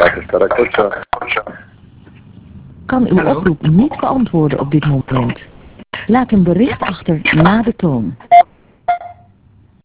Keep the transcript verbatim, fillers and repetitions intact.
Kan uw Hallo? oproep niet beantwoorden op dit moment. Laat een bericht achter na de toon.